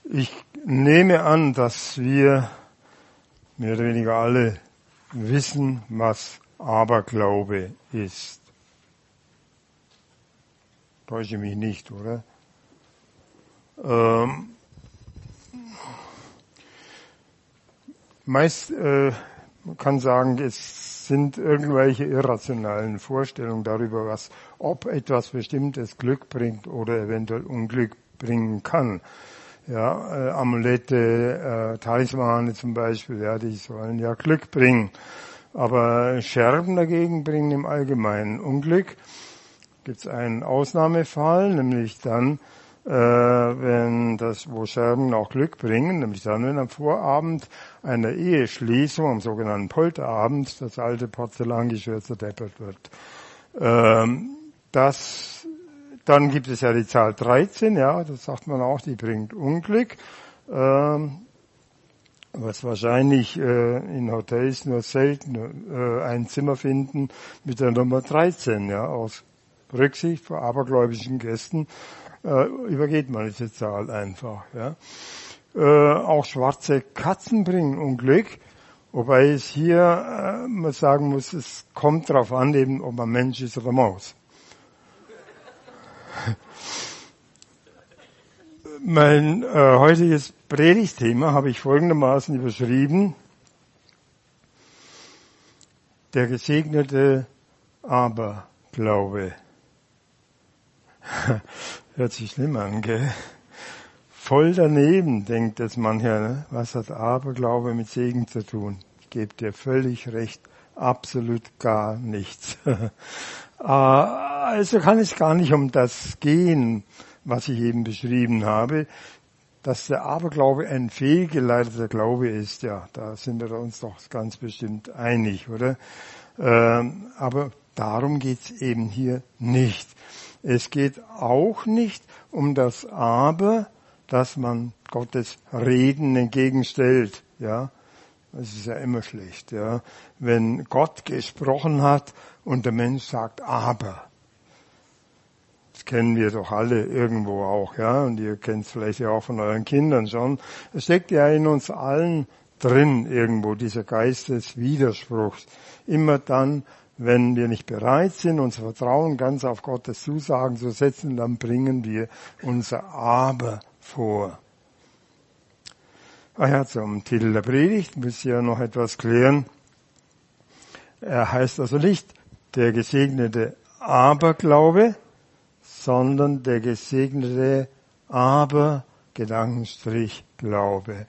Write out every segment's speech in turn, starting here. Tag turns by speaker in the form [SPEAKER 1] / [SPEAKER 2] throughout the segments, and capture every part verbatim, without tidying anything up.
[SPEAKER 1] Ich nehme an, dass wir mehr oder weniger alle wissen, was Aberglaube ist. Täusche mich nicht, oder? Ähm, meist, äh, man kann sagen, es sind irgendwelche irrationalen Vorstellungen darüber, was, ob etwas Bestimmtes Glück bringt oder eventuell Unglück bringen kann. Ja, äh, Amulette, äh, Talismane zum Beispiel, ja, die sollen ja Glück bringen. Aber Scherben dagegen bringen im Allgemeinen Unglück. Gibt es einen Ausnahmefall, nämlich dann, äh, wenn das, wo Scherben auch Glück bringen, nämlich dann, wenn am Vorabend einer Eheschließung, am sogenannten Polterabend, das alte Porzellangeschirr zerdeppert wird. Ähm, das, dann gibt es ja die Zahl dreizehn, ja, das sagt man auch, die bringt Unglück. Ähm, was wahrscheinlich äh, in Hotels nur selten äh, ein Zimmer finden mit der Nummer dreizehn, ja, aus Rücksicht vor abergläubischen Gästen äh, übergeht man diese Zahl einfach. Ja. Äh, auch schwarze Katzen bringen Unglück, wobei es hier äh, man sagen muss, es kommt darauf an, eben, ob man Mensch ist oder Maus. Mein äh, heutiges Predigtthema habe ich folgendermaßen überschrieben: Der gesegnete Aberglaube. Hört sich schlimm an, gell? Voll daneben, denkt es mancher, ne? Was hat Aberglaube mit Segen zu tun? Ich gebe dir völlig recht, absolut gar nichts. Also kann es gar nicht um das gehen, was ich eben beschrieben habe, dass der Aberglaube ein fehlgeleiteter Glaube ist. Ja, da sind wir uns doch ganz bestimmt einig, oder? Ähm, aber darum geht's eben hier nicht. Es geht auch nicht um das Aber, dass man Gottes Reden entgegenstellt. Ja, das ist ja immer schlecht. Ja, wenn Gott gesprochen hat und der Mensch sagt Aber. Das kennen wir doch alle irgendwo auch, ja, und ihr kennt es vielleicht ja auch von euren Kindern schon. Es steckt ja in uns allen drin irgendwo, dieser Geist des Widerspruchs. Immer dann, wenn wir nicht bereit sind, unser Vertrauen ganz auf Gottes Zusagen zu setzen, dann bringen wir unser Aber vor. Ah ja, zum Titel der Predigt muss ich ja noch etwas klären. Er heißt also nicht der gesegnete Aberglaube, sondern der gesegnete Aber Gedankenstrich Glaube.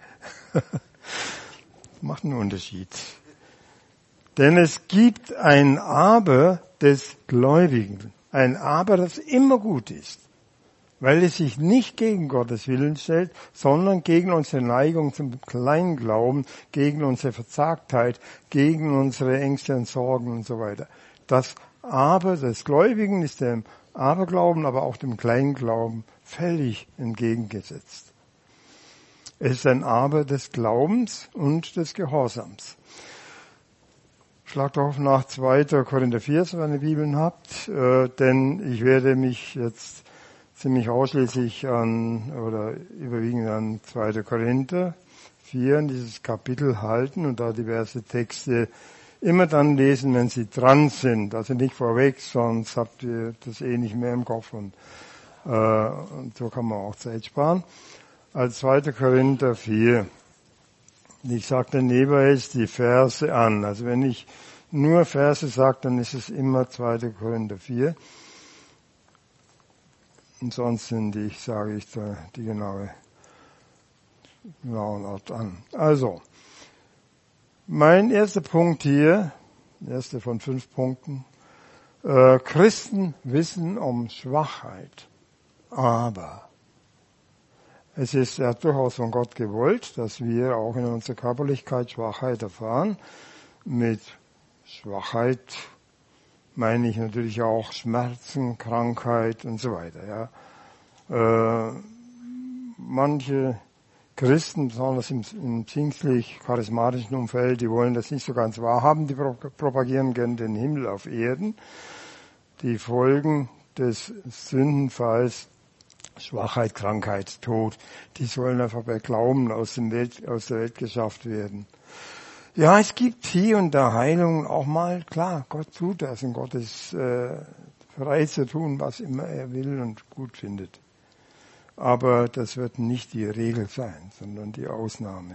[SPEAKER 1] Macht einen Unterschied. Denn es gibt ein Aber des Gläubigen. Ein Aber, das immer gut ist. Weil es sich nicht gegen Gottes Willen stellt, sondern gegen unsere Neigung zum Kleinglauben, gegen unsere Verzagtheit, gegen unsere Ängste und Sorgen und so weiter. Das Aber des Gläubigen ist dem Aberglauben, aber auch dem Kleinglauben völlig entgegengesetzt. Es ist ein Aber des Glaubens und des Gehorsams. Schlagt doch nach zweiter Korinther vier, wenn ihr eine Bibeln habt, äh, denn ich werde mich jetzt ziemlich ausschließlich an, oder überwiegend an zweiter Korinther vier, in dieses Kapitel halten und da diverse Texte immer dann lesen, wenn sie dran sind. Also nicht vorweg, sonst habt ihr das eh nicht mehr im Kopf und, äh, und so kann man auch Zeit sparen. Als zweiter Korinther vier. Ich sage dann jeweils die Verse an. Also wenn ich nur Verse sage, dann ist es immer zweiter Korinther vier. Und sonst sind die, sage ich da die genaue, genauen Ort an. Also, mein erster Punkt hier, erster von fünf Punkten, äh, Christen wissen um Schwachheit, aber es ist ja durchaus von Gott gewollt, dass wir auch in unserer Körperlichkeit Schwachheit erfahren. Mit Schwachheit meine ich natürlich auch Schmerzen, Krankheit und so weiter. Ja. Äh, manche Christen, besonders im, im pfingstlich-charismatischen Umfeld, die wollen das nicht so ganz wahrhaben, die propagieren gern den Himmel auf Erden. Die Folgen des Sündenfalls Schwachheit, Krankheit, Tod, die sollen einfach bei Glauben aus, dem Welt, aus der Welt geschafft werden. Ja, es gibt hier und da Heilungen auch mal, klar, Gott tut das und Gott ist äh, frei zu tun, was immer er will und gut findet. Aber das wird nicht die Regel sein, sondern die Ausnahme.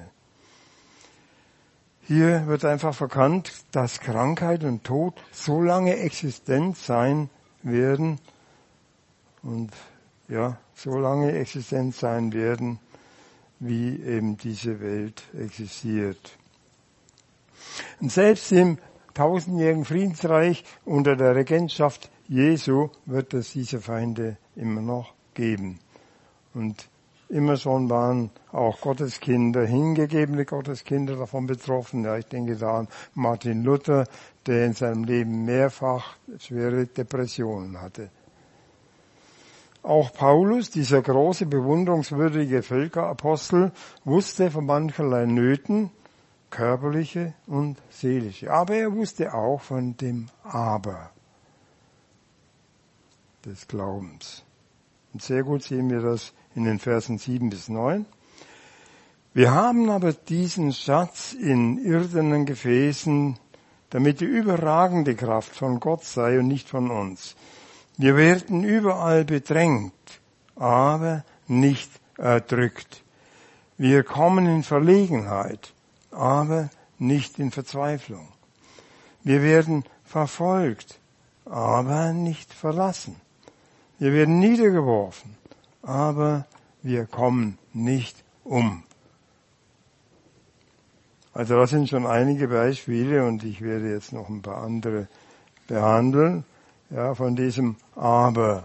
[SPEAKER 1] Hier wird einfach verkannt, dass Krankheit und Tod so lange existent sein werden und ja, so lange existent sein werden, wie eben diese Welt existiert. Und selbst im tausendjährigen Friedensreich unter der Regentschaft Jesu wird es diese Feinde immer noch geben. Und immer schon waren auch Gotteskinder, hingegebene Gotteskinder davon betroffen. Ja, ich denke da an Martin Luther, der in seinem Leben mehrfach schwere Depressionen hatte. Auch Paulus, dieser große, bewunderungswürdige Völkerapostel, wusste von mancherlei Nöten, körperliche und seelische. Aber er wusste auch von dem Aber des Glaubens. Und sehr gut sehen wir das in den Versen sieben bis neun. Wir haben aber diesen Schatz in irdenen Gefäßen, damit die überragende Kraft von Gott sei und nicht von uns. Wir werden überall bedrängt, aber nicht erdrückt. Wir kommen in Verlegenheit, aber nicht in Verzweiflung. Wir werden verfolgt, aber nicht verlassen. Wir werden niedergeworfen, aber wir kommen nicht um. Also das sind schon einige Beispiele und ich werde jetzt noch ein paar andere behandeln, ja, von diesem Aber.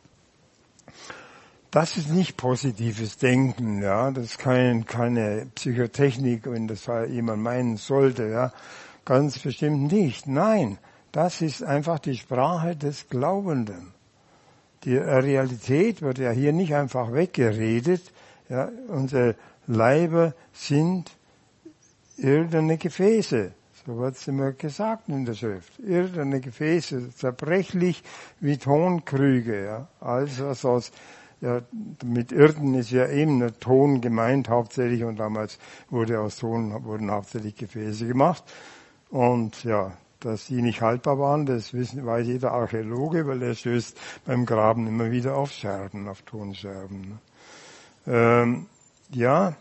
[SPEAKER 1] Das ist nicht positives Denken, ja, das ist kein, keine Psychotechnik, wenn das jemand meinen sollte, ja, ganz bestimmt nicht. Nein, das ist einfach die Sprache des Glaubenden. Die Realität wird ja hier nicht einfach weggeredet, ja, unsere Leiber sind irdene Gefäße. So wird es immer gesagt in der Schrift. Irdene Gefäße, zerbrechlich wie Tonkrüge, ja. Alles was aus, ja, mit Irden ist ja eben der Ton gemeint hauptsächlich und damals wurde aus Ton, wurden hauptsächlich Gefäße gemacht. Und ja, dass die nicht haltbar waren, das wissen, weiß jeder Archäologe, weil er stößt beim Graben immer wieder auf Scherben, auf Tonscherben. Ähm, ja,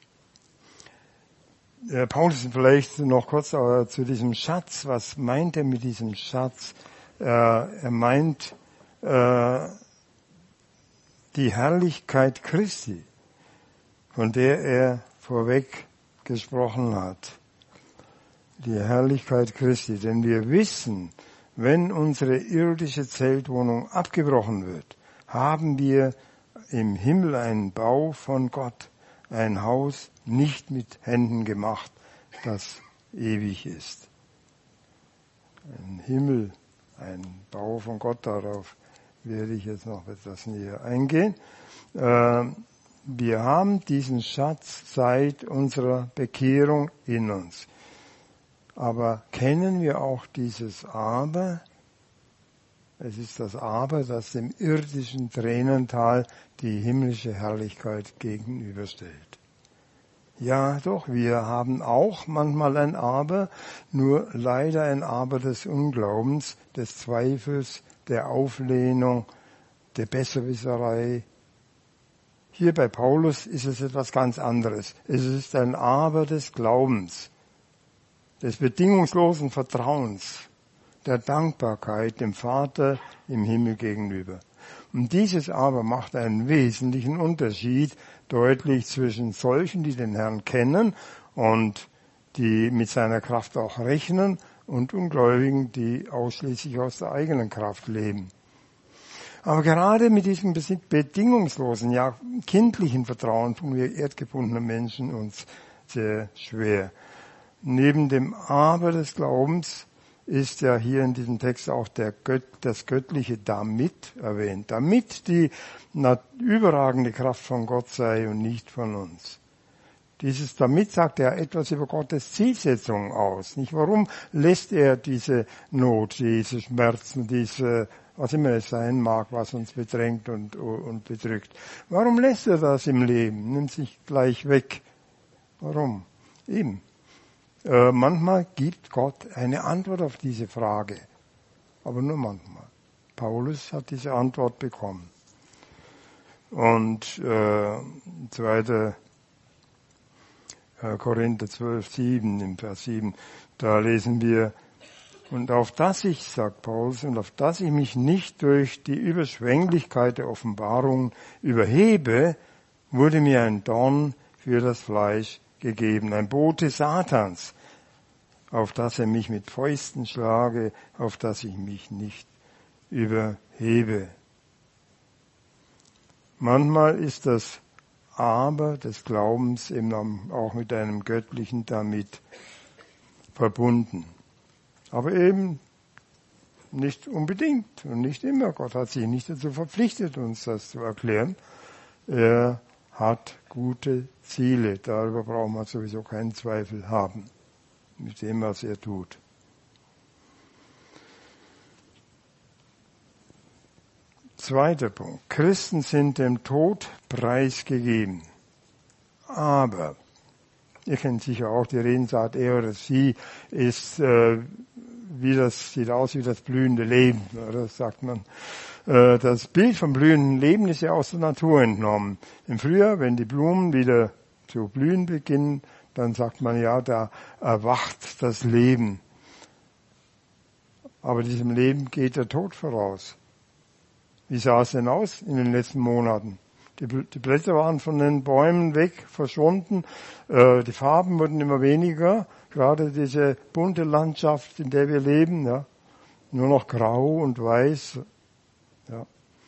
[SPEAKER 1] äh, Paulus vielleicht noch kurz äh, zu diesem Schatz. Was meint er mit diesem Schatz? Äh, er meint äh, die Herrlichkeit Christi, von der er vorweg gesprochen hat. Die Herrlichkeit Christi, denn wir wissen, wenn unsere irdische Zeltwohnung abgebrochen wird, haben wir im Himmel einen Bau von Gott, ein Haus nicht mit Händen gemacht, das ewig ist. Ein Himmel, ein Bau von Gott, darauf werde ich jetzt noch etwas näher eingehen. Wir haben diesen Schatz seit unserer Bekehrung in uns. Aber kennen wir auch dieses Aber? Es ist das Aber, das dem irdischen Tränental die himmlische Herrlichkeit gegenüberstellt. Ja, doch, wir haben auch manchmal ein Aber, nur leider ein Aber des Unglaubens, des Zweifels, der Auflehnung, der Besserwisserei. Hier bei Paulus ist es etwas ganz anderes. Es ist ein Aber des Glaubens, des bedingungslosen Vertrauens, der Dankbarkeit dem Vater im Himmel gegenüber. Und dieses aber macht einen wesentlichen Unterschied deutlich zwischen solchen, die den Herrn kennen und die mit seiner Kraft auch rechnen, und Ungläubigen, die ausschließlich aus der eigenen Kraft leben. Aber gerade mit diesem bedingungslosen, ja kindlichen Vertrauen tun wir erdgebundene Menschen uns sehr schwer. Neben dem Aber des Glaubens ist ja hier in diesem Text auch der Gött, das göttliche Damit erwähnt. Damit die überragende Kraft von Gott sei und nicht von uns. Dieses damit sagt er etwas über Gottes Zielsetzung aus. Nicht? Warum lässt er diese Not, diese Schmerzen, diese, was immer es sein mag, was uns bedrängt und, und bedrückt? Warum lässt er das im Leben? Nimmt sich gleich weg. Warum? Eben. Äh, manchmal gibt Gott eine Antwort auf diese Frage. Aber nur manchmal. Paulus hat diese Antwort bekommen. Und äh, zweiter Korinther zwölf, sieben, im Vers sieben, da lesen wir, und auf das ich, sagt Paulus, und auf das ich mich nicht durch die Überschwänglichkeit der Offenbarung überhebe, wurde mir ein Dorn für das Fleisch gegeben, ein Bote Satans, auf das er mich mit Fäusten schlage, auf das ich mich nicht überhebe. Manchmal ist das Aber des Glaubens eben auch mit einem göttlichen damit verbunden. Aber eben nicht unbedingt und nicht immer. Gott hat sich nicht dazu verpflichtet, uns das zu erklären. Er hat gute Ziele. Darüber braucht man sowieso keinen Zweifel haben, mit dem, was er tut. Zweiter Punkt. Christen sind dem Tod preisgegeben. Aber, ihr kennt sicher auch die Redensart, er oder sie ist, äh, wie das, sieht aus wie das blühende Leben, oder sagt man. Äh, das Bild vom blühenden Leben ist ja aus der Natur entnommen. Im Frühjahr, wenn die Blumen wieder zu blühen beginnen, dann sagt man ja, da erwacht das Leben. Aber diesem Leben geht der Tod voraus. Wie sah es denn aus in den letzten Monaten? Die, die Blätter waren von den Bäumen weg, verschwunden. Äh, die Farben wurden immer weniger. Gerade diese bunte Landschaft, in der wir leben, ja, nur noch grau und weiß. Ja.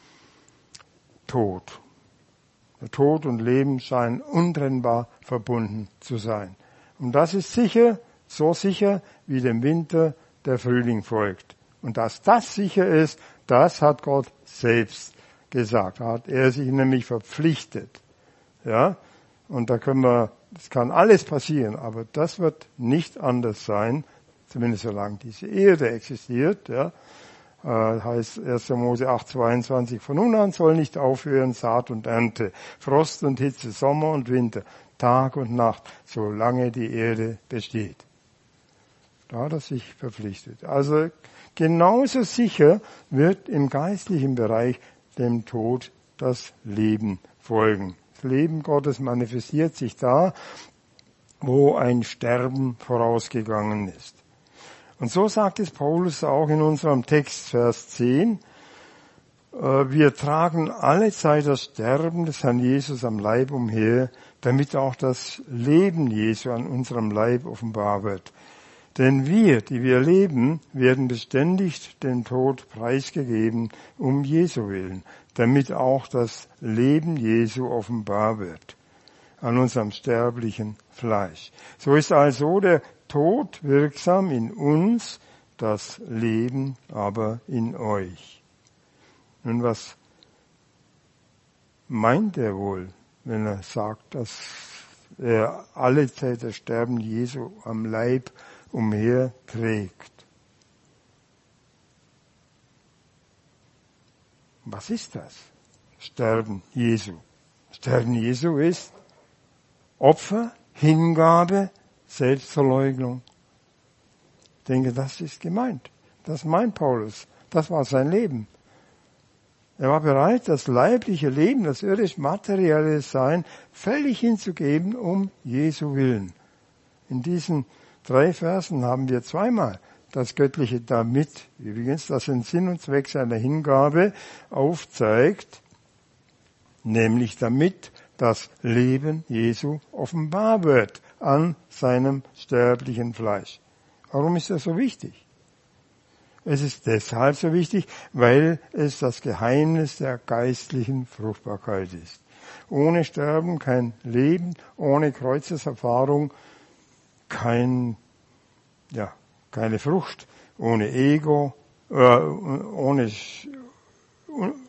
[SPEAKER 1] Tod. Der Tod und Leben scheinen untrennbar verbunden zu sein. Und das ist sicher, so sicher, wie dem Winter der Frühling folgt. Und dass das sicher ist, das hat Gott selbst gesagt. Da hat er sich nämlich verpflichtet. Ja? Und da können wir, es kann alles passieren, aber das wird nicht anders sein, zumindest solange diese Erde existiert. Ja? Äh, heißt erster Mose acht, zweiundzwanzig, von nun an soll nicht aufhören Saat und Ernte, Frost und Hitze, Sommer und Winter, Tag und Nacht, solange die Erde besteht. Da hat er sich verpflichtet. Also genauso sicher wird im geistlichen Bereich dem Tod das Leben folgen. Das Leben Gottes manifestiert sich da, wo ein Sterben vorausgegangen ist. Und so sagt es Paulus auch in unserem Text, Vers zehn. Wir tragen alle Zeit das Sterben des Herrn Jesus am Leib umher, damit auch das Leben Jesu an unserem Leib offenbar wird. Denn wir, die wir leben, werden beständig dem Tod preisgegeben, um Jesu willen, damit auch das Leben Jesu offenbar wird an unserem sterblichen Fleisch. So ist also der Tod wirksam in uns, das Leben aber in euch. Nun, was meint er wohl, wenn er sagt, dass er alle Zeit das Sterben Jesu am Leib umher trägt? Was ist das? Sterben Jesu. Sterben Jesu ist Opfer, Hingabe, Selbstverleugnung. Ich denke, das ist gemeint. Das meint Paulus. Das war sein Leben. Er war bereit, das leibliche Leben, das irdisch-materielle Sein völlig hinzugeben, um Jesu willen. In diesen drei Versen haben wir zweimal das Göttliche damit, übrigens, das den Sinn und Zweck seiner Hingabe aufzeigt, nämlich damit das Leben Jesu offenbar wird an seinem sterblichen Fleisch. Warum ist das so wichtig? Es ist deshalb so wichtig, weil es das Geheimnis der geistlichen Fruchtbarkeit ist. Ohne Sterben kein Leben, ohne Kreuzeserfahrung kein, ja, keine Frucht, ohne Ego, äh, ohne,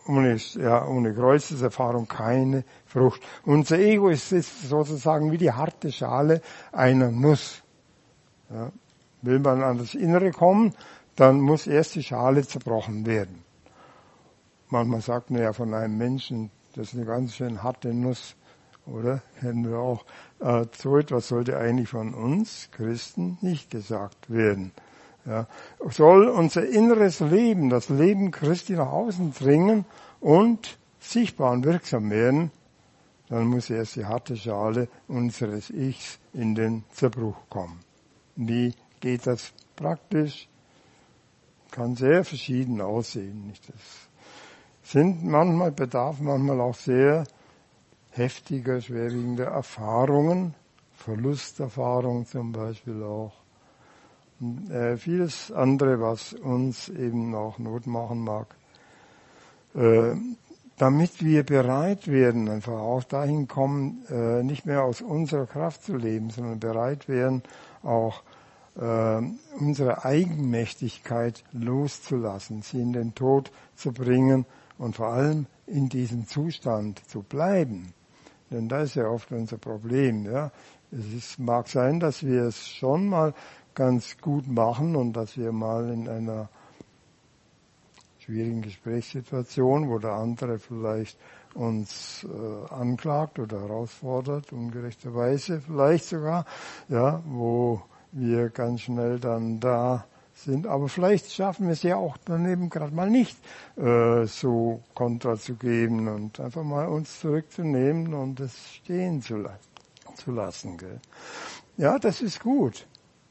[SPEAKER 1] ohne, ja, ohne Kreuzeserfahrung keine Frucht. Unser Ego ist, ist sozusagen wie die harte Schale einer Nuss. Ja. Will man an das Innere kommen, dann muss erst die Schale zerbrochen werden. Manchmal sagt man ja von einem Menschen, das ist eine ganz schön harte Nuss, oder? Kennen wir auch. Äh, so etwas sollte eigentlich von uns Christen nicht gesagt werden. Ja. Soll unser inneres Leben, das Leben Christi nach außen dringen und sichtbar und wirksam werden, dann muss erst die harte Schale unseres Ichs in den Zerbruch kommen. Wie geht das praktisch? Kann sehr verschieden aussehen. Das sind manchmal, bedarf manchmal auch sehr heftiger, schwerwiegender Erfahrungen, Verlusterfahrungen zum Beispiel auch. Und, äh, vieles andere, was uns eben auch Not machen mag. Äh, damit wir bereit werden, einfach auch dahin kommen, äh, nicht mehr aus unserer Kraft zu leben, sondern bereit werden, auch äh, unsere Eigenmächtigkeit loszulassen, sie in den Tod zu bringen und vor allem in diesem Zustand zu bleiben. Denn das ist ja oft unser Problem. Ja. Es ist, mag sein, dass wir es schon mal ganz gut machen und dass wir mal in einer schwierigen Gesprächssituation, wo der andere vielleicht uns äh, anklagt oder herausfordert, ungerechterweise vielleicht sogar, ja, wo wir ganz schnell dann da sind. Aber vielleicht schaffen wir es ja auch daneben gerade mal nicht, äh, so Kontra zu geben und einfach mal uns zurückzunehmen und es stehen zu, la- zu lassen. Gell? Ja, das ist gut.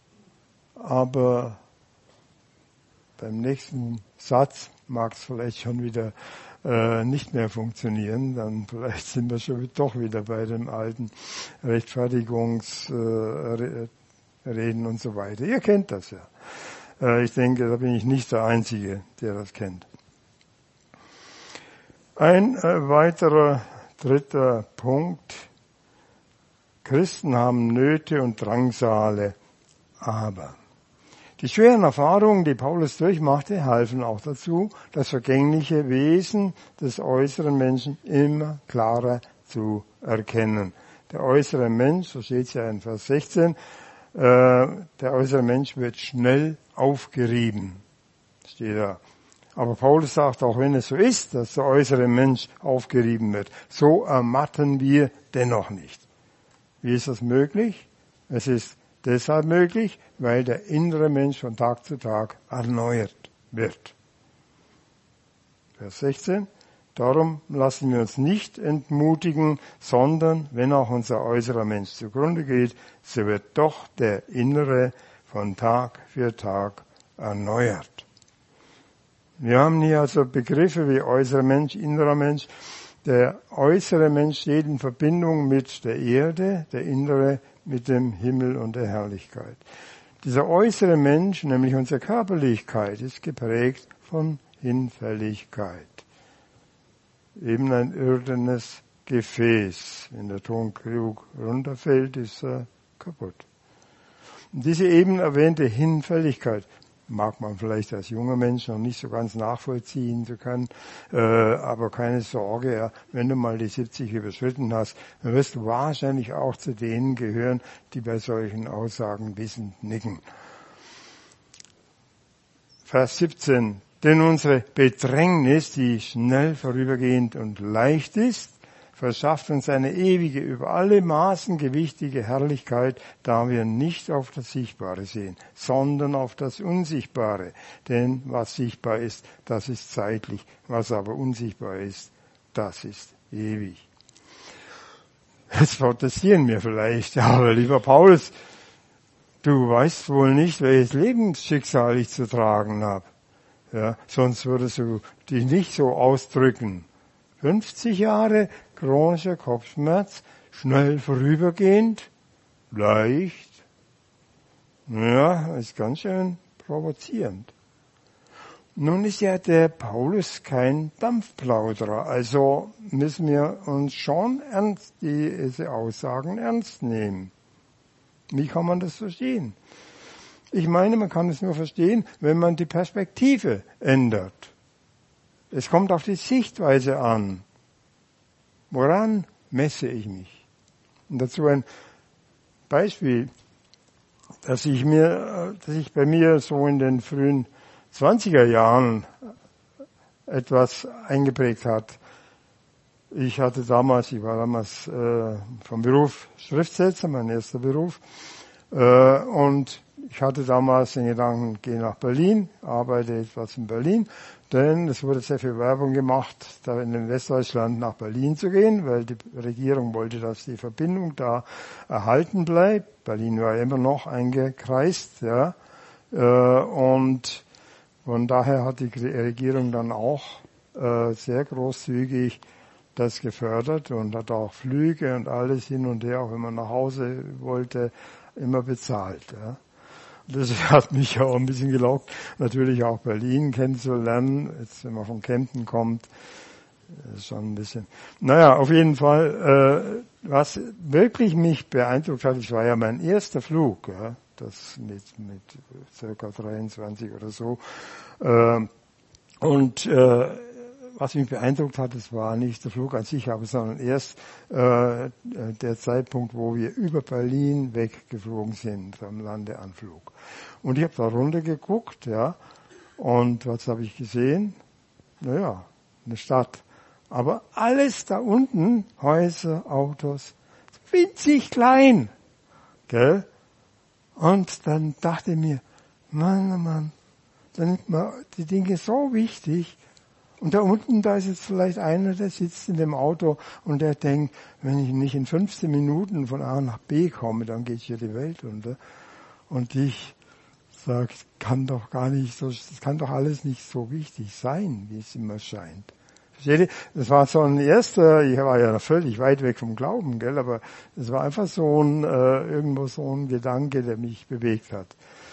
[SPEAKER 1] Aber beim nächsten Satz mag es vielleicht schon wieder äh, nicht mehr funktionieren. Dann vielleicht sind wir schon doch wieder bei dem alten Rechtfertigungsreden äh, und so weiter. Ihr kennt das ja. Äh, ich denke, da bin ich nicht der Einzige, der das kennt. Ein äh, weiterer, dritter Punkt. Christen haben Nöte und Drangsale, aber die schweren Erfahrungen, die Paulus durchmachte, halfen auch dazu, das vergängliche Wesen des äußeren Menschen immer klarer zu erkennen. Der äußere Mensch, so steht es ja in Vers sechzehn, äh, der äußere Mensch wird schnell aufgerieben. Steht da. Aber Paulus sagt, auch wenn es so ist, dass der äußere Mensch aufgerieben wird, so ermatten wir dennoch nicht. Wie ist das möglich? Es ist deshalb möglich, weil der innere Mensch von Tag zu Tag erneuert wird. Vers sechzehn. Darum lassen wir uns nicht entmutigen, sondern wenn auch unser äußerer Mensch zugrunde geht, so wird doch der innere von Tag für Tag erneuert. Wir haben hier also Begriffe wie äußerer Mensch, innerer Mensch. Der äußere Mensch steht in Verbindung mit der Erde, der innere mit dem Himmel und der Herrlichkeit. Dieser äußere Mensch, nämlich unsere Körperlichkeit, ist geprägt von Hinfälligkeit. Eben ein irdenes Gefäß. Wenn der Tonkrug runterfällt, ist er kaputt. Und diese eben erwähnte Hinfälligkeit mag man vielleicht als junger Mensch noch nicht so ganz nachvollziehen zu können, äh, aber keine Sorge, ja, wenn du mal die siebzig überschritten hast, dann wirst du wahrscheinlich auch zu denen gehören, die bei solchen Aussagen wissend nicken. Vers siebzehn. Denn unsere Bedrängnis, die schnell vorübergehend und leicht ist, verschafft uns eine ewige, über alle Maßen gewichtige Herrlichkeit, da wir nicht auf das Sichtbare sehen, sondern auf das Unsichtbare. Denn was sichtbar ist, das ist zeitlich, was aber unsichtbar ist, das ist ewig. Jetzt protestieren wir vielleicht, aber lieber Paulus, du weißt wohl nicht, welches Lebensschicksal ich zu tragen habe. Ja, sonst würdest du dich nicht so ausdrücken. fünfzig Jahre chronischer Kopfschmerz, schnell vorübergehend, leicht. Ja, ist ganz schön provozierend. Nun ist ja der Paulus kein Dampfplauderer, also müssen wir uns schon ernst diese Aussagen ernst nehmen. Wie kann man das verstehen? Ich meine, man kann es nur verstehen, wenn man die Perspektive ändert. Es kommt auf die Sichtweise an. Woran messe ich mich? Und dazu ein Beispiel, dass ich mir, dass ich bei mir so in den frühen zwanziger Jahren etwas eingeprägt hat. Ich hatte damals, ich war damals äh, vom Beruf Schriftsetzer, mein erster Beruf, äh, und ich hatte damals den Gedanken, gehe nach Berlin, arbeite etwas in Berlin, denn es wurde sehr viel Werbung gemacht, da in Westdeutschland nach Berlin zu gehen, weil die Regierung wollte, dass die Verbindung da erhalten bleibt. Berlin war immer noch eingekreist, ja, äh, und von daher hat die Regierung dann auch äh, sehr großzügig das gefördert und hat auch Flüge und alles hin und her, auch wenn man nach Hause wollte, immer bezahlt. Ja. Das hat mich ja auch ein bisschen gelockt, natürlich auch Berlin kennenzulernen, jetzt wenn man von Kempten kommt, ist schon ein bisschen. Naja, auf jeden Fall, äh, was wirklich mich beeindruckt hat, das war ja mein erster Flug, ja, das mit, mit circa dreiundzwanzig oder so, äh, und äh, was mich beeindruckt hat, das war nicht der Flug an sich, aber sondern erst äh, der Zeitpunkt, wo wir über Berlin weggeflogen sind, am Landeanflug. Und ich habe da runter geguckt, ja, und was habe ich gesehen? Naja, eine Stadt. Aber alles da unten, Häuser, Autos, winzig klein, gell? Und dann dachte ich mir, Mann, oh Mann, dann nimmt man die Dinge so wichtig. Und da unten, da ist jetzt vielleicht einer, der sitzt in dem Auto und der denkt, wenn ich nicht in fünfzehn Minuten von A nach B komme, dann geht hier die Welt unter. Und ich sage, kann doch gar nicht so, das kann doch alles nicht so wichtig sein, wie es immer scheint. Versteht ihr? Das war so ein erster, ich war ja völlig weit weg vom Glauben, gell, aber es war einfach so ein, äh, irgendwo so ein Gedanke, der mich bewegt hat.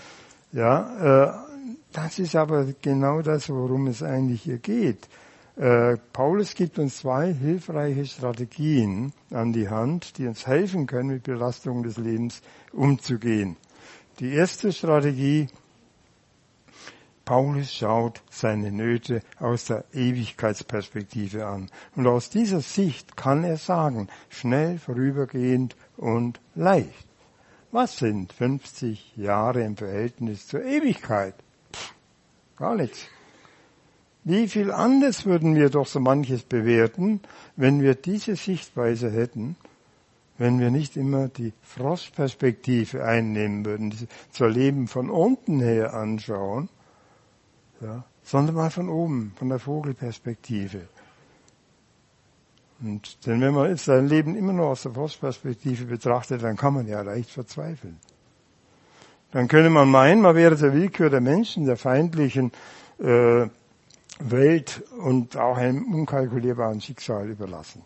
[SPEAKER 1] Ja, äh, das ist aber genau das, worum es eigentlich hier geht. Äh, Paulus gibt uns zwei hilfreiche Strategien an die Hand, die uns helfen können, mit Belastungen des Lebens umzugehen. Die erste Strategie, Paulus schaut seine Nöte aus der Ewigkeitsperspektive an. Und aus dieser Sicht kann er sagen, schnell, vorübergehend und leicht. Was sind fünfzig Jahre im Verhältnis zur Ewigkeit? Pff, gar nichts. Wie viel anders würden wir doch so manches bewerten, wenn wir diese Sichtweise hätten, wenn wir nicht immer die Frostperspektive einnehmen würden, die zur Leben von unten her anschauen, ja, sondern mal von oben, von der Vogelperspektive. Und denn wenn man jetzt sein Leben immer nur aus der Frostperspektive betrachtet, dann kann man ja leicht verzweifeln. Dann könnte man meinen, man wäre der Willkür der Menschen, der feindlichen äh, Welt und auch einem unkalkulierbaren Schicksal überlassen.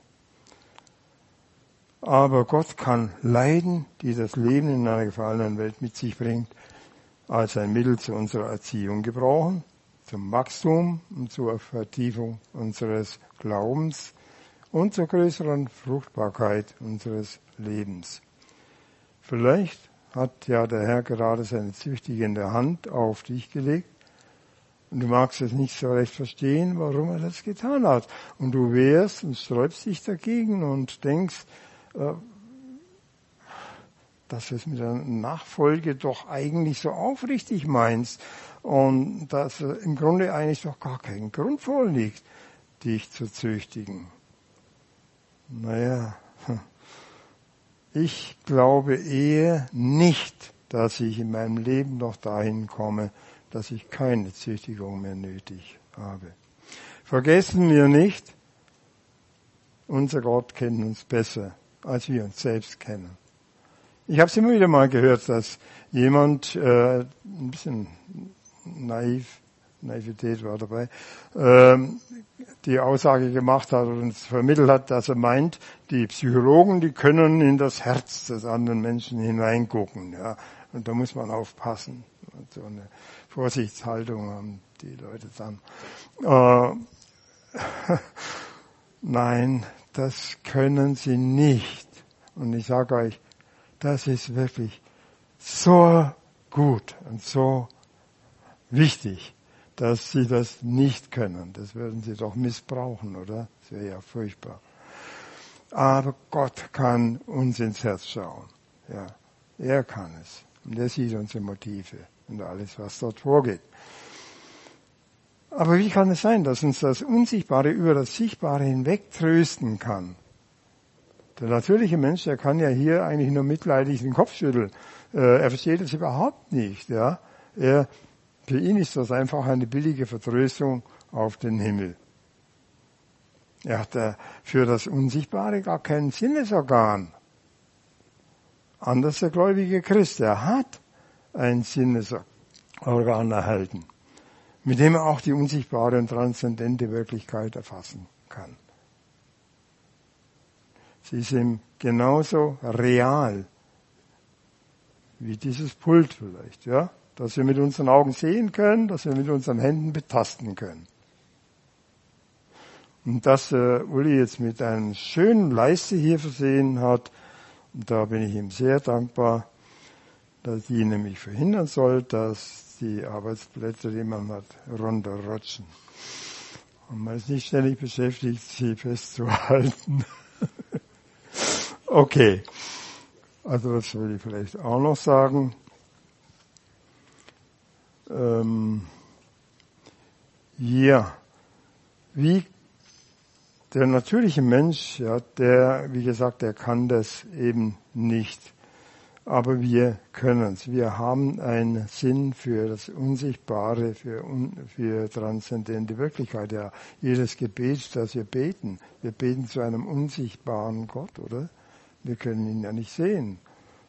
[SPEAKER 1] Aber Gott kann Leiden, die das Leben in einer gefallenen Welt mit sich bringt, als ein Mittel zu unserer Erziehung gebrauchen, zum Wachstum und zur Vertiefung unseres Glaubens und zur größeren Fruchtbarkeit unseres Lebens. Vielleicht hat ja der Herr gerade seine züchtigende Hand auf dich gelegt und du magst es nicht so recht verstehen, warum er das getan hat. Und du wehrst und sträubst dich dagegen und denkst, äh, dass du es mit der Nachfolge doch eigentlich so aufrichtig meinst und dass äh, im Grunde eigentlich doch gar kein Grund vorliegt, dich zu züchtigen. Naja, ich glaube eher nicht, dass ich in meinem Leben noch dahin komme, dass ich keine Züchtigung mehr nötig habe. Vergessen wir nicht, unser Gott kennt uns besser, als wir uns selbst kennen. Ich habe es immer wieder mal gehört, dass jemand, äh, ein bisschen naiv, Naivität war dabei, ähm, die Aussage gemacht hat und uns vermittelt hat, dass er meint, die Psychologen, die können in das Herz des anderen Menschen hineingucken, ja, und da muss man aufpassen. Und so eine Vorsichtshaltung haben die Leute dann. Äh, Nein, das können sie nicht. Und ich sage euch, das ist wirklich so gut und so wichtig, dass sie das nicht können. Das würden sie doch missbrauchen, oder? Das wäre ja furchtbar. Aber Gott kann uns ins Herz schauen. Ja, er kann es. Und er sieht unsere Motive und alles, was dort vorgeht. Aber wie kann es sein, dass uns das Unsichtbare über das Sichtbare hinweg trösten kann? Der natürliche Mensch, der kann ja hier eigentlich nur mitleidig den Kopf schütteln. Äh, er versteht es überhaupt nicht. Ja, er, für ihn ist das einfach eine billige Vertröstung auf den Himmel. Er hat äh, für das Unsichtbare gar kein Sinnesorgan. Anders der gläubige Christ, er hat ein Sinnesorgan erhalten, mit dem er auch die unsichtbare und transzendente Wirklichkeit erfassen kann. Sie ist ihm genauso real wie dieses Pult vielleicht, ja, dass wir mit unseren Augen sehen können, dass wir mit unseren Händen betasten können. Und dass äh, Uli jetzt mit einem schönen Leiste hier versehen hat, und da bin ich ihm sehr dankbar, dass die nämlich verhindern soll, dass die Arbeitsblätter, die man hat, runterrutschen. Und man ist nicht ständig beschäftigt, sie festzuhalten. Okay. Also das will ich vielleicht auch noch sagen. Ähm, ja, wie der natürliche Mensch, ja, der, wie gesagt, der kann das eben nicht. Aber wir können es. Wir haben einen Sinn für das Unsichtbare, für, un, für transzendente Wirklichkeit. Ja, jedes Gebet, das wir beten, wir beten zu einem unsichtbaren Gott, oder? Wir können ihn ja nicht sehen.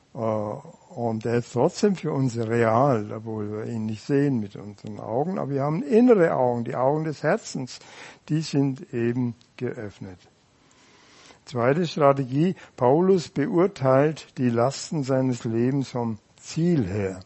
[SPEAKER 1] Und er ist trotzdem für uns real, obwohl wir ihn nicht sehen mit unseren Augen. Aber wir haben innere Augen, die Augen des Herzens, die sind eben geöffnet. Zweite Strategie, Paulus beurteilt die Lasten seines Lebens vom Ziel her.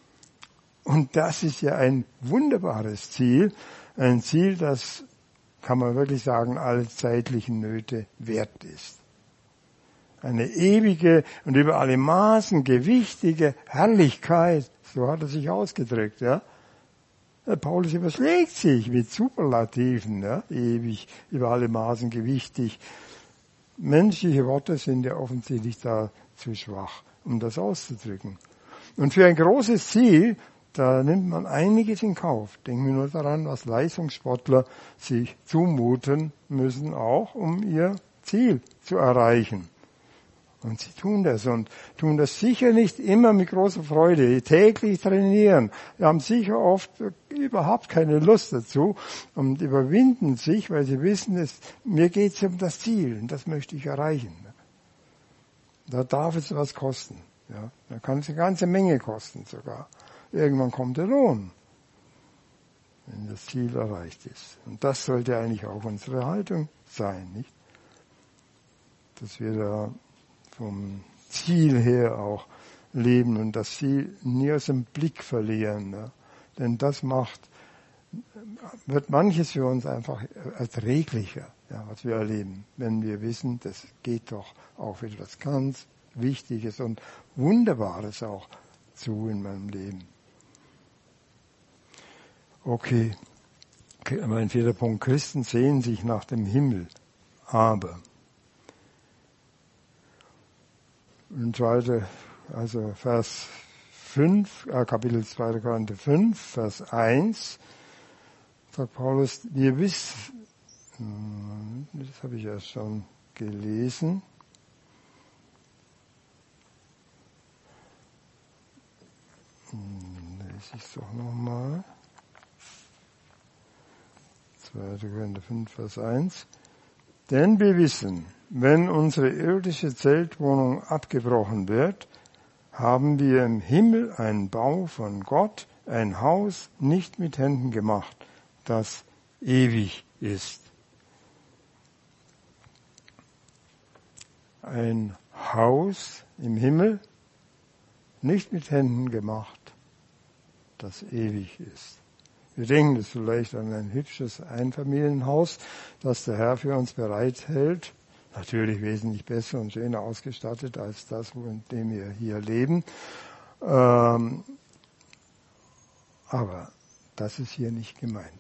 [SPEAKER 1] Und das ist ja ein wunderbares Ziel, ein Ziel, das, kann man wirklich sagen, alle zeitlichen Nöte wert ist. Eine ewige und über alle Maßen gewichtige Herrlichkeit, so hat er sich ausgedrückt, ja. Paulus überschlägt sich mit Superlativen, ja, ewig, über alle Maßen gewichtig. Menschliche Worte sind ja offensichtlich da zu schwach, um das auszudrücken. Und für ein großes Ziel, da nimmt man einiges in Kauf. Denken wir nur daran, was Leistungssportler sich zumuten müssen, auch um ihr Ziel zu erreichen. Und sie tun das und tun das sicher nicht immer mit großer Freude, die täglich trainieren. Sie haben sicher oft überhaupt keine Lust dazu und überwinden sich, weil sie wissen, es, mir geht es um das Ziel und das möchte ich erreichen. Da darf es was kosten. Ja, da kann es eine ganze Menge kosten sogar. Irgendwann kommt der Lohn, wenn das Ziel erreicht ist. Und das sollte eigentlich auch unsere Haltung sein, nicht? Dass wir da vom Ziel her auch leben und das Ziel nie aus dem Blick verlieren. Ja. Denn das macht, wird manches für uns einfach erträglicher, ja, was wir erleben, wenn wir wissen, das geht doch auch für etwas ganz Wichtiges und Wunderbares auch zu in meinem Leben. Okay, mein vierter Punkt, Christen sehen sich nach dem Himmel, aber Und zweite, also Vers fünf, äh, Kapitel zwei. Korinther fünf, Vers eins, sagt Paulus, wir wissen, das habe ich ja schon gelesen, lese ich es doch nochmal, zwei. Korinther fünf, Vers eins, denn wir wissen, wenn unsere irdische Zeltwohnung abgebrochen wird, haben wir im Himmel einen Bau von Gott, ein Haus nicht mit Händen gemacht, das ewig ist. Ein Haus im Himmel, nicht mit Händen gemacht, das ewig ist. Wir denken das vielleicht an ein hübsches Einfamilienhaus, das der Herr für uns bereithält. Natürlich wesentlich besser und schöner ausgestattet als das, in dem wir hier leben. Ähm, aber das ist hier nicht gemeint.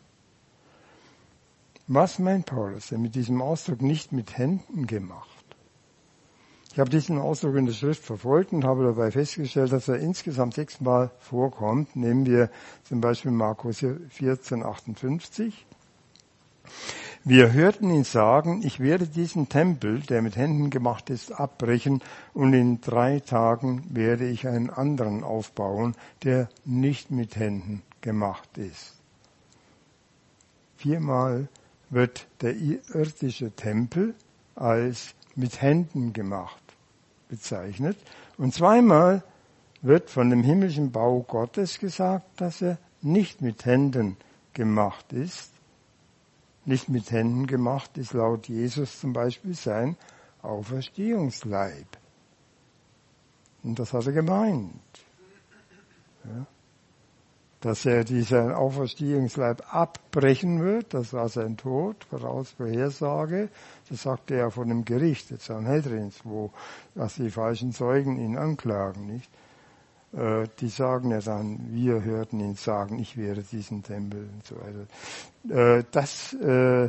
[SPEAKER 1] Was meint Paulus denn mit diesem Ausdruck nicht mit Händen gemacht? Ich habe diesen Ausdruck in der Schrift verfolgt und habe dabei festgestellt, dass er insgesamt sechsmal vorkommt. Nehmen wir zum Beispiel Markus vierzehn, achtundfünfzig. Wir hörten ihn sagen, ich werde diesen Tempel, der mit Händen gemacht ist, abbrechen und in drei Tagen werde ich einen anderen aufbauen, der nicht mit Händen gemacht ist. Viermal wird der irdische Tempel als mit Händen gemacht bezeichnet und zweimal wird von dem himmlischen Bau Gottes gesagt, dass er nicht mit Händen gemacht ist. Nicht mit Händen gemacht ist laut Jesus zum Beispiel sein Auferstehungsleib. Und das hat er gemeint. Ja. Dass er diesen Auferstehungsleib abbrechen wird, das war sein Tod, voraus Vorhersage, das sagte er von dem Gericht des Sanhedrins, wo dass die falschen Zeugen ihn anklagen, nicht? Die sagen ja dann, wir hörten ihn sagen, ich werde diesen Tempel und so weiter. Das, äh,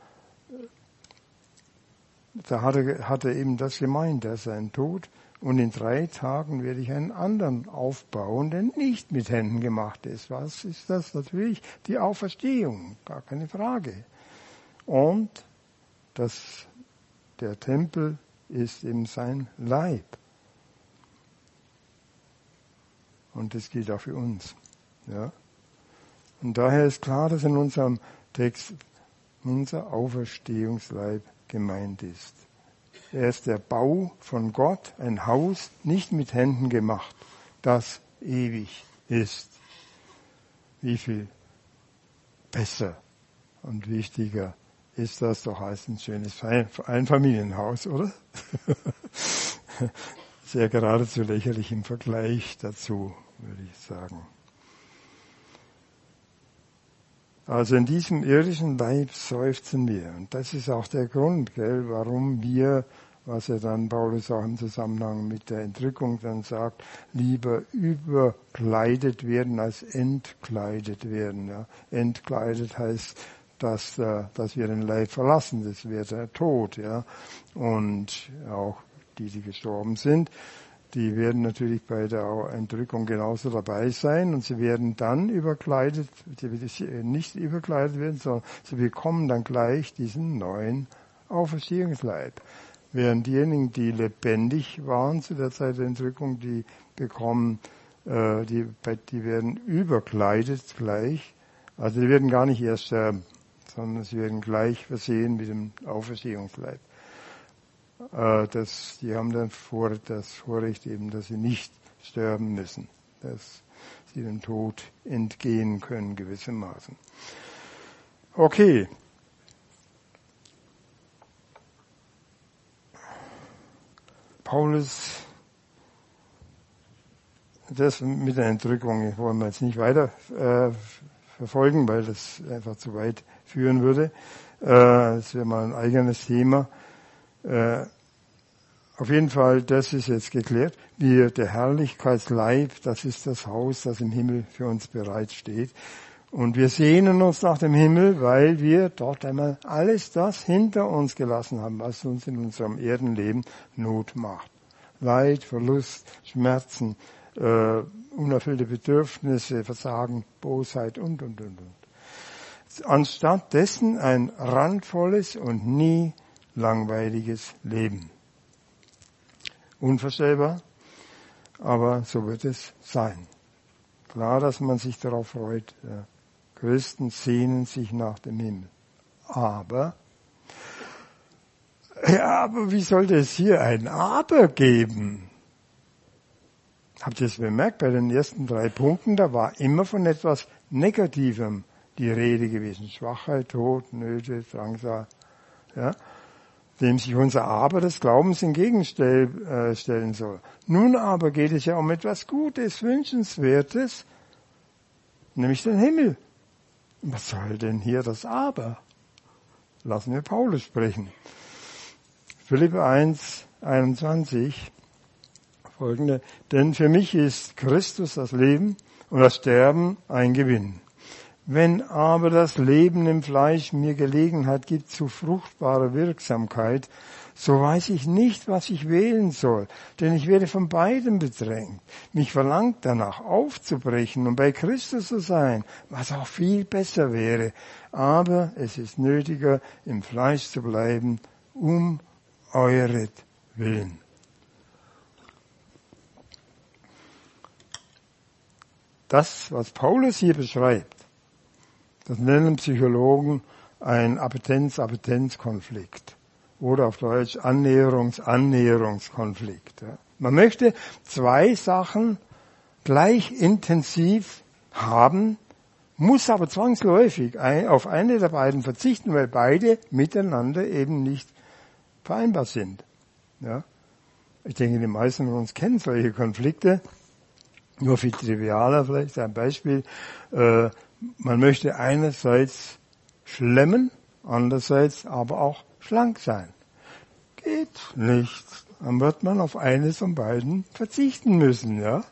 [SPEAKER 1] da hat er, hat er eben das gemeint, er ist ein Tod. Und in drei Tagen werde ich einen anderen aufbauen, der nicht mit Händen gemacht ist. Was ist das? Natürlich die Auferstehung, gar keine Frage. Und das, der Tempel ist eben sein Leib. Und das gilt auch für uns. Ja. Und daher ist klar, dass in unserem Text unser Auferstehungsleib gemeint ist. Er ist der Bau von Gott, ein Haus, nicht mit Händen gemacht, das ewig ist. Wie viel besser und wichtiger ist das doch als ein schönes Einfamilienhaus, oder? Sehr geradezu lächerlich im Vergleich dazu, würde ich sagen. Also in diesem irdischen Leib seufzen wir. Und das ist auch der Grund, gell, warum wir, was er dann Paulus auch im Zusammenhang mit der Entrückung dann sagt, lieber überkleidet werden als entkleidet werden. Ja. Entkleidet heißt, dass, dass wir den Leib verlassen, das wäre der Tod. Ja. Und auch die, die gestorben sind, die werden natürlich bei der Entrückung genauso dabei sein und sie werden dann überkleidet, sie werden nicht überkleidet werden, sondern sie bekommen dann gleich diesen neuen Auferstehungsleib. Während diejenigen, die lebendig waren zu der Zeit der Entrückung, die bekommen, äh, die, die werden überkleidet gleich, also die werden gar nicht erst sterben, sondern sie werden gleich versehen mit dem Auferstehungsleib. Das, die haben dann vor, das Vorrecht eben, dass sie nicht sterben müssen, dass sie dem Tod entgehen können gewissermaßen. Okay. Paulus, das mit der Entrückung wollen wir jetzt nicht weiter äh, verfolgen, weil das einfach zu weit führen würde. Äh, das wäre mal ein eigenes Thema. Äh, auf jeden Fall, das ist jetzt geklärt. Wir, der Herrlichkeitsleib, das ist das Haus, das im Himmel für uns bereitsteht. Und wir sehnen uns nach dem Himmel, weil wir dort einmal alles das hinter uns gelassen haben, was uns in unserem Erdenleben Not macht. Leid, Verlust, Schmerzen, äh, unerfüllte Bedürfnisse, Versagen, Bosheit und, und, und, und. Anstatt dessen ein randvolles und nie langweiliges Leben. Unvorstellbar, aber so wird es sein. Klar, dass man sich darauf freut. Ja. Christen sehnen sich nach dem Himmel. Aber, ja, aber wie sollte es hier ein Aber geben? Habt ihr es bemerkt? Bei den ersten drei Punkten, da war immer von etwas Negativem die Rede gewesen. Schwachheit, Tod, Nöte, Drangsal, ja, dem sich unser Aber des Glaubens entgegenstellen soll. Nun aber geht es ja um etwas Gutes, Wünschenswertes, nämlich den Himmel. Was soll denn hier das Aber? Lassen wir Paulus sprechen. Philipper eins, einundzwanzig, folgende. Denn für mich ist Christus das Leben und das Sterben ein Gewinn. Wenn aber das Leben im Fleisch mir Gelegenheit gibt zu fruchtbarer Wirksamkeit, so weiß ich nicht, was ich wählen soll, denn ich werde von beidem bedrängt. Mich verlangt danach aufzubrechen und bei Christus zu sein, was auch viel besser wäre. Aber es ist nötiger, im Fleisch zu bleiben, um euretwillen. Das, was Paulus hier beschreibt, das nennen Psychologen ein Appetenz-Appetenz-Konflikt oder auf Deutsch Annäherungs-Annäherungskonflikt. Man möchte zwei Sachen gleich intensiv haben, muss aber zwangsläufig auf eine der beiden verzichten, weil beide miteinander eben nicht vereinbar sind. Ja? Ich denke, die meisten von uns kennen solche Konflikte. Nur viel trivialer vielleicht ein Beispiel. Äh, man möchte einerseits schlemmen, andererseits aber auch schlank sein. Geht nicht. Dann wird man auf eines von beiden verzichten müssen, ja.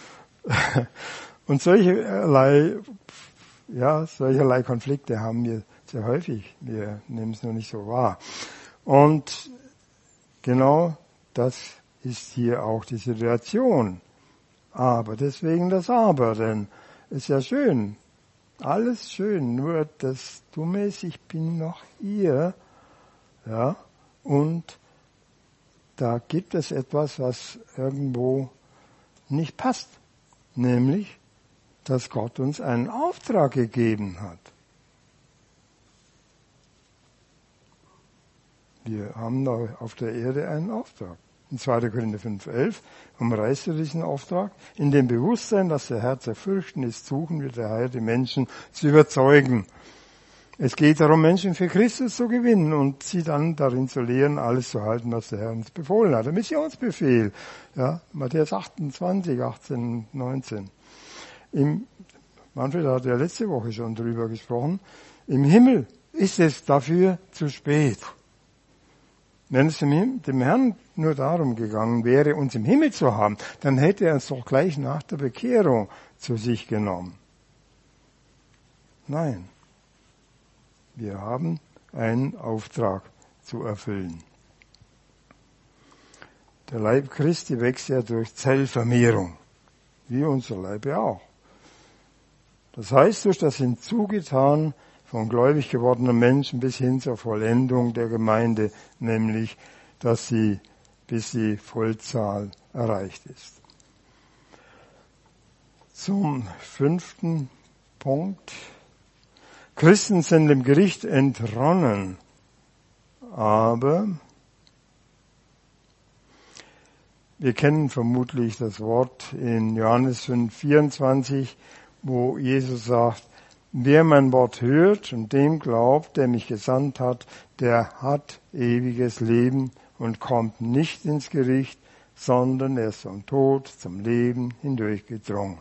[SPEAKER 1] Und solcherlei, ja, solcherlei Konflikte haben wir sehr häufig. Wir nehmen es nur nicht so wahr. Und genau das ist hier auch die Situation. Aber deswegen das Aber, denn ist ja schön, alles schön, nur das Dumme ist, ich bin noch hier, ja, und da gibt es etwas, was irgendwo nicht passt, nämlich, dass Gott uns einen Auftrag gegeben hat. Wir haben auf der Erde einen Auftrag. In zweiter Korinther fünf elf umreißt er diesen Auftrag. In dem Bewusstsein, dass der Herr zu fürchten ist, suchen wir der Herr, die Menschen zu überzeugen. Es geht darum, Menschen für Christus zu gewinnen und sie dann darin zu lehren, alles zu halten, was der Herr uns befohlen hat. Der Missionsbefehl. Ja, Matthäus achtundzwanzig, achtzehn, neunzehn. Im, Manfred hat ja letzte Woche schon drüber gesprochen. Im Himmel ist es dafür zu spät. Wenn es dem Herrn nur darum gegangen wäre, uns im Himmel zu haben, dann hätte er uns doch gleich nach der Bekehrung zu sich genommen. Nein, wir haben einen Auftrag zu erfüllen. Der Leib Christi wächst ja durch Zellvermehrung, wie unser Leib ja auch. Das heißt, durch das Hinzugetan von gläubig gewordenen Menschen bis hin zur Vollendung der Gemeinde, nämlich, dass sie bis die Vollzahl erreicht ist. Zum fünften Punkt. Christen sind dem Gericht entronnen, aber wir kennen vermutlich das Wort in Johannes fünf vierundzwanzig, wo Jesus sagt, wer mein Wort hört und dem glaubt, der mich gesandt hat, der hat ewiges Leben und kommt nicht ins Gericht, sondern er ist vom Tod zum Leben hindurchgedrungen.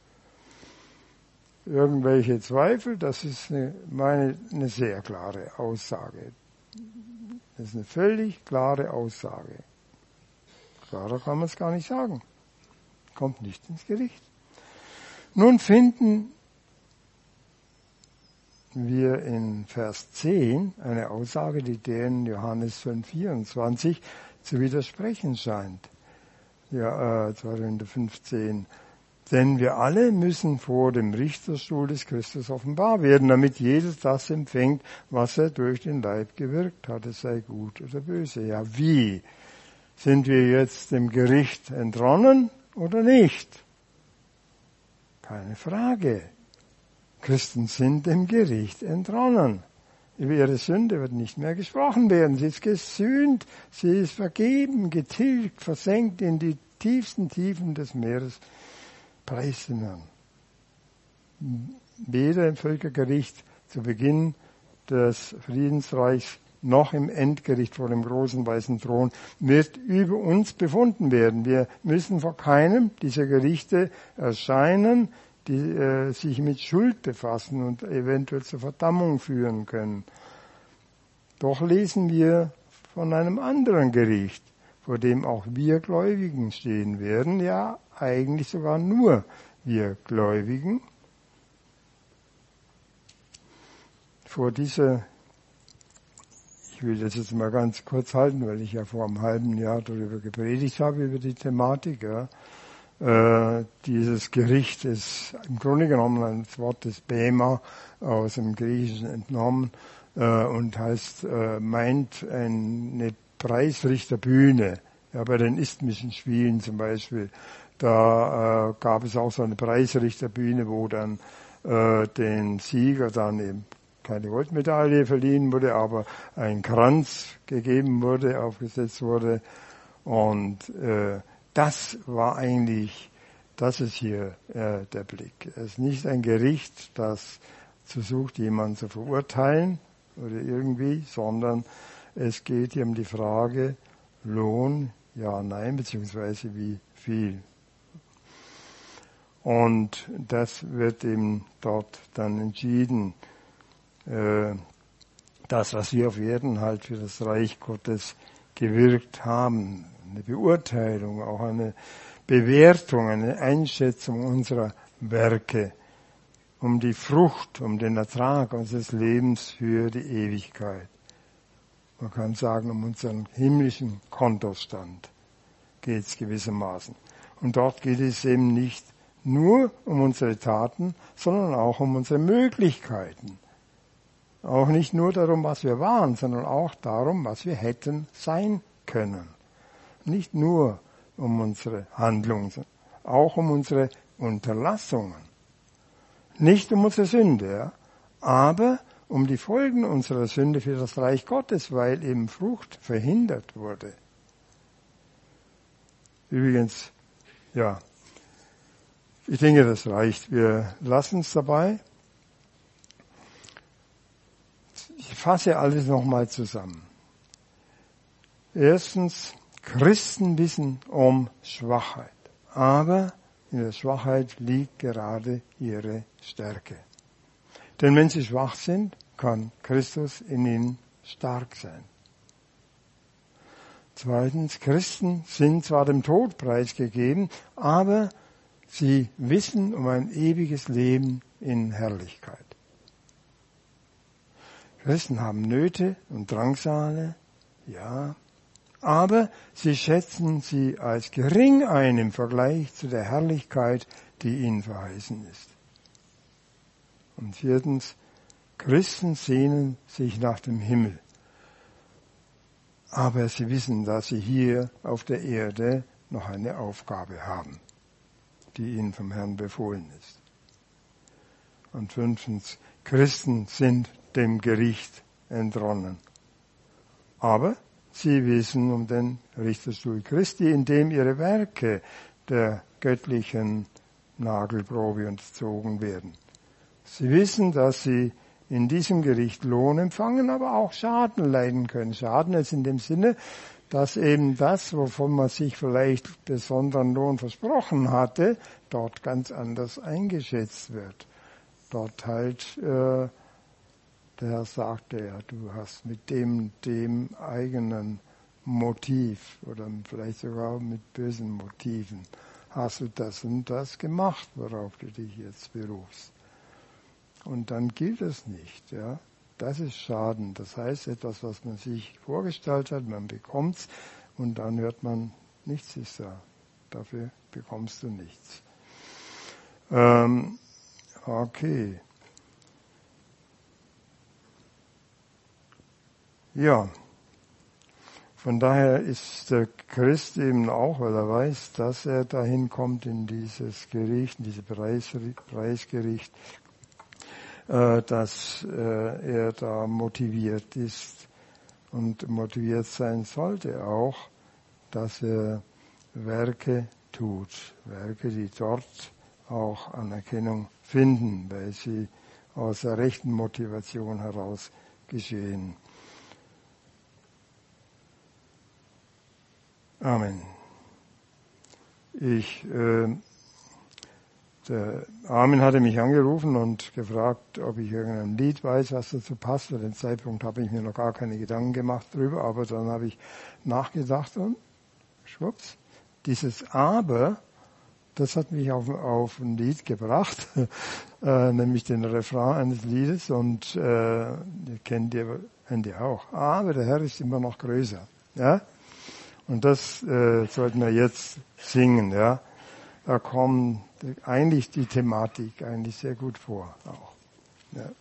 [SPEAKER 1] Irgendwelche Zweifel, das ist eine, meine, eine sehr klare Aussage. Das ist eine völlig klare Aussage. Klarer kann man es gar nicht sagen. Kommt nicht ins Gericht. Nun finden wir in Vers zehn eine Aussage, die der in Johannes fünf vierundzwanzig zu widersprechen scheint. Ja, äh, zweiter fünfzehn. Denn wir alle müssen vor dem Richterstuhl des Christus offenbar werden, damit jeder das empfängt, was er durch den Leib gewirkt hat, es sei gut oder böse. Ja, wie? Sind wir jetzt dem Gericht entronnen oder nicht? Keine Frage. Christen sind dem Gericht entronnen. Über ihre Sünde wird nicht mehr gesprochen werden. Sie ist gesühnt, sie ist vergeben, getilgt, versenkt in die tiefsten Tiefen des Meeres. Preis dem Herrn. Weder im Völkergericht zu Beginn des Friedensreichs noch im Endgericht vor dem großen weißen Thron wird über uns befunden werden. Wir müssen vor keinem dieser Gerichte erscheinen, die äh, sich mit Schuld befassen und eventuell zur Verdammung führen können. Doch lesen wir von einem anderen Gericht, vor dem auch wir Gläubigen stehen werden, ja eigentlich sogar nur wir Gläubigen. vor dieser, ich will das jetzt mal ganz kurz halten, weil ich ja vor einem halben Jahr darüber gepredigt habe, über die Thematik. Ja. Äh, dieses Gericht ist im Grunde genommen ein Wort des Bema aus dem Griechischen entnommen äh, und heißt, äh, meint eine Preisrichterbühne. Ja, bei den isthmischen Spielen zum Beispiel, da äh, gab es auch so eine Preisrichterbühne, wo dann äh, den Sieger dann eben keine Goldmedaille verliehen wurde, aber ein Kranz gegeben wurde, aufgesetzt wurde. Und äh, das war eigentlich, das ist hier äh, der Blick. Es ist nicht ein Gericht, das versucht, jemanden zu verurteilen oder irgendwie, sondern es geht hier um die Frage Lohn, ja, nein, beziehungsweise wie viel. Und das wird eben dort dann entschieden. Äh, das, was wir auf Erden halt für das Reich Gottes gewirkt haben, eine Beurteilung, auch eine Bewertung, eine Einschätzung unserer Werke, um die Frucht, um den Ertrag unseres Lebens für die Ewigkeit. Man kann sagen, um unseren himmlischen Kontostand geht es gewissermaßen. Und dort geht es eben nicht nur um unsere Taten, sondern auch um unsere Möglichkeiten. Auch nicht nur darum, was wir waren, sondern auch darum, was wir hätten sein können. Nicht nur um unsere Handlungen, auch um unsere Unterlassungen. Nicht um unsere Sünde, ja, aber um die Folgen unserer Sünde für das Reich Gottes, weil eben Frucht verhindert wurde. Übrigens, ja, ich denke, das reicht. Wir lassen es dabei. Ich fasse alles nochmal zusammen. Erstens, Christen wissen um Schwachheit, aber in der Schwachheit liegt gerade ihre Stärke. Denn wenn sie schwach sind, kann Christus in ihnen stark sein. Zweitens, Christen sind zwar dem Tod preisgegeben, aber sie wissen um ein ewiges Leben in Herrlichkeit. Christen haben Nöte und Drangsale, ja, aber sie schätzen sie als gering ein im Vergleich zu der Herrlichkeit, die ihnen verheißen ist. Und viertens, Christen sehnen sich nach dem Himmel. Aber sie wissen, dass sie hier auf der Erde noch eine Aufgabe haben, die ihnen vom Herrn befohlen ist. Und fünftens, Christen sind dem Gericht entronnen. Aber sie wissen um den Richterstuhl Christi, in dem ihre Werke der göttlichen Nagelprobe unterzogen werden. Sie wissen, dass sie in diesem Gericht Lohn empfangen, aber auch Schaden leiden können. Schaden ist in dem Sinne, dass eben das, wovon man sich vielleicht besonderen Lohn versprochen hatte, dort ganz anders eingeschätzt wird. Dort halt, äh, der Herr sagte, ja, du hast mit dem, dem eigenen Motiv oder vielleicht sogar mit bösen Motiven hast du das und das gemacht, worauf du dich jetzt berufst. Und dann gilt es nicht, ja. Das ist Schaden. Das heißt, etwas, was man sich vorgestellt hat, man bekommt's und dann hört man, nichts ist da. Dafür bekommst du nichts. Ähm, okay. Ja. Von daher ist der Christ eben auch, weil er weiß, dass er dahin kommt in dieses Gericht, in dieses Preis, Preisgericht, dass er da motiviert ist und motiviert sein sollte auch, dass er Werke tut, Werke, die dort auch Anerkennung finden, weil sie aus der rechten Motivation heraus geschehen. Amen. Ich äh, Der Armin hatte mich angerufen und gefragt, ob ich irgendein Lied weiß, was dazu passt. Zu dem Zeitpunkt habe ich mir noch gar keine Gedanken gemacht drüber, aber dann habe ich nachgedacht und schwupps, dieses Aber das hat mich auf, auf ein Lied gebracht, äh, nämlich den Refrain eines Liedes, und äh, ihr kennt ihr, kennt ihr auch. Aber der Herr ist immer noch größer. Ja? Und das äh, sollten wir jetzt singen. Ja? Da kommt eigentlich die Thematik eigentlich sehr gut vor auch. Ja.